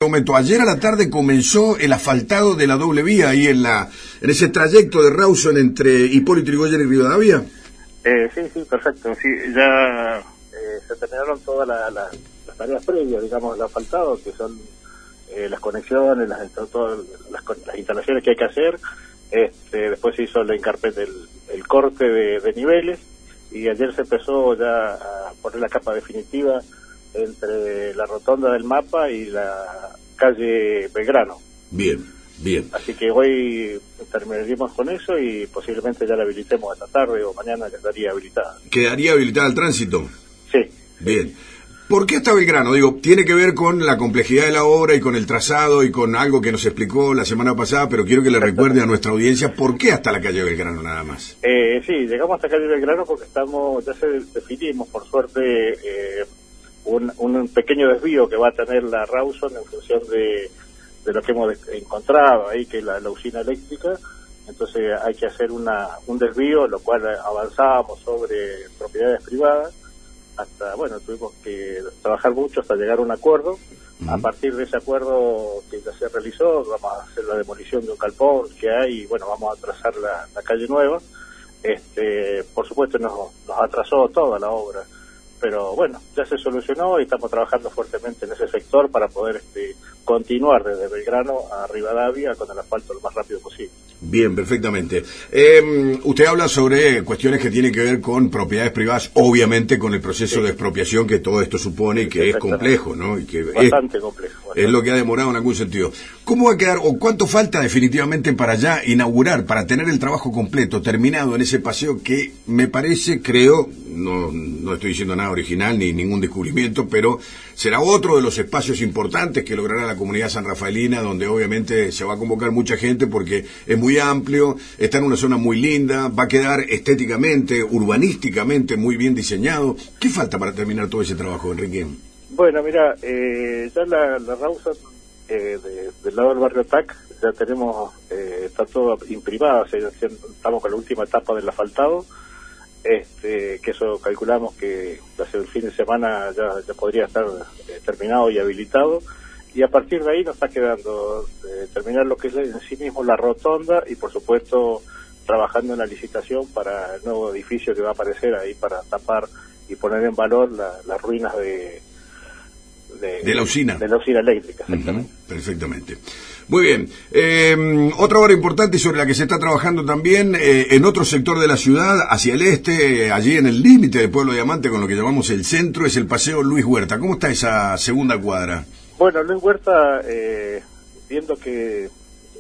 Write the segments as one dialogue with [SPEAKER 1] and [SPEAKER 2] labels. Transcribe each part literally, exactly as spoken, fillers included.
[SPEAKER 1] momento, ayer a la tarde comenzó el asfaltado de la doble vía ahí en la en ese trayecto de Rawson entre Hipólito Yrigoyen y Rivadavia.
[SPEAKER 2] Eh, sí, sí, perfecto. Sí, ya eh, se terminaron todas la, la, las tareas previas, digamos, del asfaltado, que son eh, las conexiones, las, todas las, las instalaciones que hay que hacer. Este, después se hizo el encarpete, el, el corte de, de niveles, y ayer se empezó ya a poner la capa definitiva entre la rotonda del mapa y la calle Belgrano.
[SPEAKER 1] Bien, bien.
[SPEAKER 2] Así que hoy terminaremos con eso y posiblemente ya la habilitemos esta tarde o mañana quedaría habilitada.
[SPEAKER 1] ¿Quedaría habilitada al tránsito?
[SPEAKER 2] Sí.
[SPEAKER 1] Bien. ¿Por qué hasta Belgrano? Digo, tiene que ver con la complejidad de la obra y con el trazado y con algo que nos explicó la semana pasada, pero quiero que le recuerde a nuestra audiencia por qué hasta la calle Belgrano nada más.
[SPEAKER 2] Eh, sí, llegamos hasta calle Belgrano porque estamos, ya se definimos por suerte eh, un, un pequeño desvío que va a tener la Rawson en función de, de lo que hemos encontrado ahí, que es la, la usina eléctrica. Entonces hay que hacer una un desvío, lo cual avanzábamos sobre propiedades privadas. Hasta, bueno, tuvimos que trabajar mucho hasta llegar a un acuerdo. Uh-huh. A partir de ese acuerdo que ya se realizó, vamos a hacer la demolición de un galpón que hay y, bueno, vamos a trazar la, la calle nueva. Este, por supuesto nos, nos atrasó toda la obra, pero bueno, ya se solucionó y estamos trabajando fuertemente en ese sector para poder este, continuar desde Belgrano a Rivadavia con el asfalto lo más rápido posible.
[SPEAKER 1] Bien, perfectamente. Eh, usted habla sobre cuestiones que tienen que ver con propiedades privadas, obviamente con el proceso sí. de expropiación que todo esto supone y que es complejo, ¿no? Y que
[SPEAKER 2] bastante
[SPEAKER 1] es,
[SPEAKER 2] complejo. Bastante.
[SPEAKER 1] Es lo que ha demorado en algún sentido. ¿Cómo va a quedar o cuánto falta definitivamente para ya inaugurar, para tener el trabajo completo, terminado en ese paseo que me parece, creo, no, no estoy diciendo nada original ni ningún descubrimiento, pero será otro de los espacios importantes que logrará la comunidad sanrafaelina, donde obviamente se va a convocar mucha gente porque es muy amplio, está en una zona muy linda, va a quedar estéticamente, urbanísticamente muy bien diseñado. ¿Qué falta para terminar todo ese trabajo, Enrique?
[SPEAKER 2] Bueno, mira, eh, ya la, la Rawson eh, de, del lado del barrio Tac, ya tenemos, eh, está todo imprimado, o sea, estamos con la última etapa del asfaltado. Este, que eso calculamos que hace el fin de semana ya, ya podría estar eh, terminado y habilitado, y a partir de ahí nos está quedando eh, terminar lo que es en sí mismo la rotonda y por supuesto trabajando en la licitación para el nuevo edificio que va a aparecer ahí para tapar y poner en valor la, las ruinas de de,
[SPEAKER 1] de la usina
[SPEAKER 2] de la usina eléctrica.
[SPEAKER 1] Uh-huh, perfectamente. Muy bien. Eh, otra obra importante y sobre la que se está trabajando también eh, en otro sector de la ciudad, hacia el este, eh, allí en el límite de Pueblo Diamante, con lo que llamamos el centro, es el Paseo Luis Huerta. ¿Cómo está esa segunda cuadra?
[SPEAKER 2] Bueno, Luis Huerta, eh, viendo que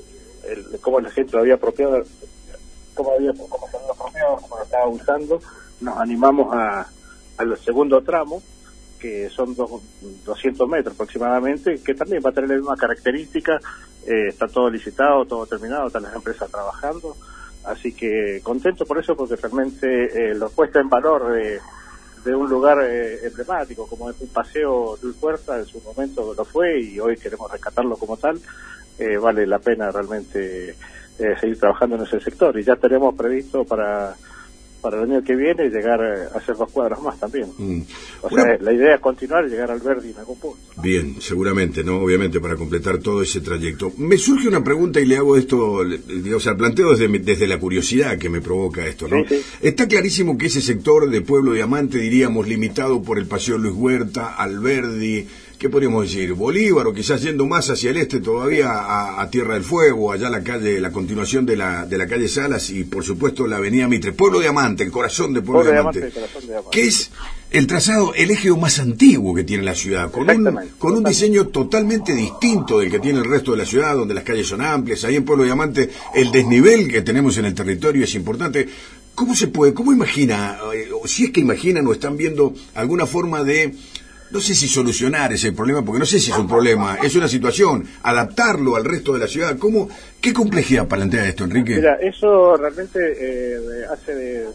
[SPEAKER 2] el, cómo la gente lo había apropiado, cómo había cómo se había apropiado, cómo lo estaba usando, nos animamos a al segundo tramo, que son dos, doscientos metros aproximadamente, que también va a tener la misma característica. Eh, está todo licitado, todo terminado, están las empresas trabajando, así que contento por eso, porque realmente eh, lo puesta en valor de, de un lugar eh, emblemático, como es un paseo Luis Huerta, en su momento lo fue, y hoy queremos rescatarlo como tal. Eh, vale la pena realmente eh, seguir trabajando en ese sector, y ya tenemos previsto para para el año que viene llegar a hacer dos cuadras más también. Mm. O sea, Una... la idea es continuar y llegar al Verdi en algún punto, ¿no?
[SPEAKER 1] Bien, seguramente, ¿no? Obviamente para completar todo ese trayecto. Me surge una pregunta y le hago esto, o sea, planteo desde, desde la curiosidad que me provoca esto, ¿no? Sí, sí. Está clarísimo que ese sector de Pueblo Diamante, diríamos, limitado por el Paseo Luis Huerta, al Verdi, ¿qué podríamos decir? Bolívar, o quizás yendo más hacia el este todavía a, a Tierra del Fuego, allá la calle, la continuación de la de la calle Salas y por supuesto la avenida Mitre. Pueblo Diamante, el corazón de Pueblo, Pueblo Diamante, Diamante, corazón de Diamante, que es el trazado, el eje más antiguo que tiene la ciudad, con un, con un diseño totalmente distinto del que tiene el resto de la ciudad, donde las calles son amplias. Ahí en Pueblo Diamante el desnivel que tenemos en el territorio es importante. ¿Cómo se puede, cómo imagina, o si es que imaginan o están viendo alguna forma de, no sé si solucionar ese problema, porque no sé si es un problema, es una situación, adaptarlo al resto de la ciudad? ¿Cómo, qué complejidad plantea esto, Enrique?
[SPEAKER 2] Mira, eso realmente eh, hace, de,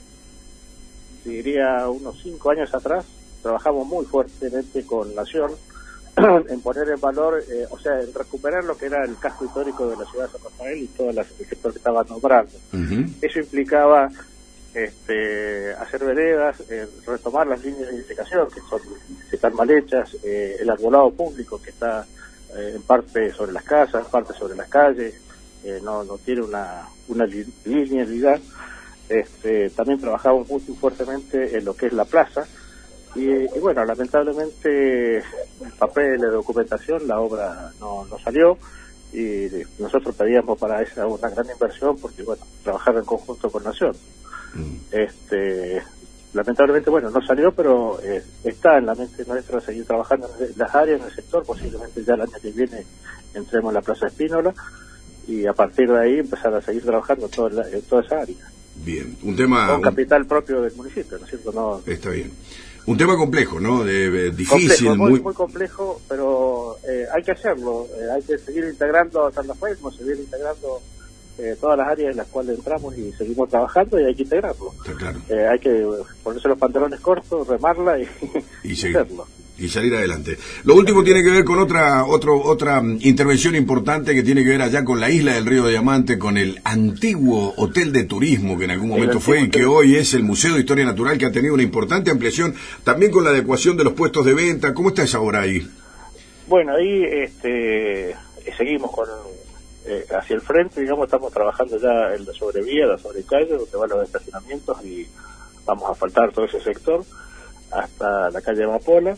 [SPEAKER 2] diría, unos cinco años atrás, trabajamos muy fuertemente con Nación en poner en valor, eh, o sea, en recuperar lo que era el casco histórico de la ciudad de San Rafael y todo el sector que estaba nombrando. Uh-huh. Eso implicaba este, hacer veredas, eh, retomar las líneas de edificación que son que están mal hechas, eh, el arbolado público que está eh, en parte sobre las casas, en parte sobre las calles, eh, no, no tiene una, una li linealidad. Este, también trabajamos mucho y fuertemente en lo que es la plaza, y, y bueno, lamentablemente el papel de documentación, la obra no, no salió, y nosotros pedíamos para esa una gran inversión porque, bueno, trabajar en conjunto con Nación. Mm. Este, lamentablemente, bueno, no salió, pero eh, está en la mente nuestra seguir trabajando en las áreas, en el sector. Posiblemente ya el año que viene entremos en la Plaza Espínola y a partir de ahí empezar a seguir trabajando en toda, la, en toda esa área.
[SPEAKER 1] Bien, un tema...
[SPEAKER 2] Con capital propio del municipio, ¿no es cierto? No,
[SPEAKER 1] está bien. Un tema complejo, ¿no? De, de, difícil,
[SPEAKER 2] complejo, muy,
[SPEAKER 1] muy...
[SPEAKER 2] muy complejo, pero eh, hay que hacerlo. Eh, hay que seguir integrando a San Rafael, seguir integrando eh, todas las áreas en las cuales entramos y seguimos trabajando, y hay que integrarlo.
[SPEAKER 1] Está claro.
[SPEAKER 2] Eh, hay que ponerse los pantalones cortos, remarla y,
[SPEAKER 1] y hacerlo. Y salir adelante. Lo último tiene que ver con otra otro, otra intervención importante que tiene que ver allá con la isla del Río de Diamante, con el antiguo hotel de turismo que en algún momento fue y que hoy es el Museo de Historia Natural, que ha tenido una importante ampliación, también con la adecuación de los puestos de venta. ¿Cómo está esa obra ahí?
[SPEAKER 2] Bueno, ahí este, seguimos con eh, hacia el frente, digamos, estamos trabajando ya en la sobrevía, la sobrecalle, donde van los estacionamientos, y vamos a faltar todo ese sector hasta la calle Amapola.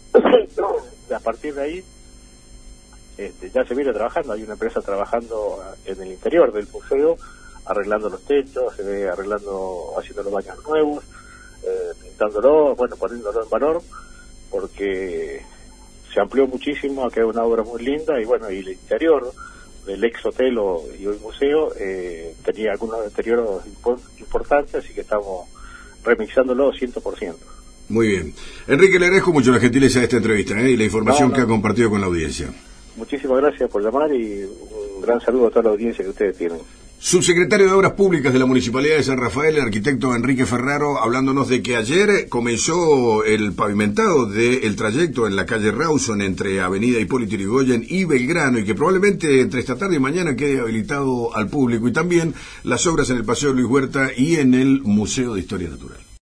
[SPEAKER 2] A partir de ahí este, ya se viene trabajando, hay una empresa trabajando en el interior del museo, arreglando los techos, se ve arreglando, haciendo los baños nuevos, eh, pintándolo, bueno, poniéndolo en valor, porque se amplió muchísimo, ha quedado una obra muy linda, y bueno, y el interior del ex hotel o, y hoy museo eh, tenía algunos deterioros importantes, así que estamos remixándolo cien por ciento.
[SPEAKER 1] Muy bien. Enrique, le agradezco mucho la gentileza de esta entrevista ¿eh? y la información no, no. que ha compartido con la audiencia.
[SPEAKER 2] Muchísimas gracias por llamar y un gran saludo a toda la audiencia que ustedes tienen.
[SPEAKER 1] Subsecretario de Obras Públicas de la Municipalidad de San Rafael, el arquitecto Enrique Ferraro, hablándonos de que ayer comenzó el pavimentado del trayecto en la calle Rawson entre Avenida Hipólito Yrigoyen y Belgrano, y que probablemente entre esta tarde y mañana quede habilitado al público, y también las obras en el Paseo Luis Huerta y en el Museo de Historia Natural.